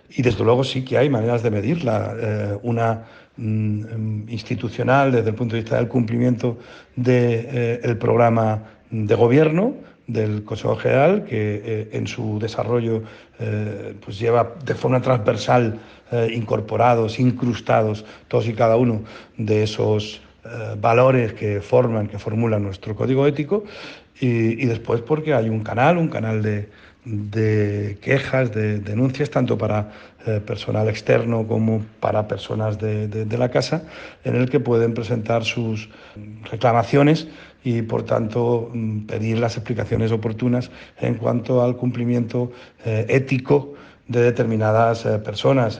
Y desde luego sí que hay maneras de medirla. Una institucional desde el punto de vista del cumplimiento del programa de gobierno del Consejo General, que en su desarrollo pues lleva de forma transversal incorporados, incrustados todos y cada uno de esos valores que formulan nuestro código ético, y después porque hay un canal de quejas, de denuncias, tanto para personal externo como para personas de la casa, en el que pueden presentar sus reclamaciones y, por tanto, pedir las explicaciones oportunas en cuanto al cumplimiento ético de determinadas personas.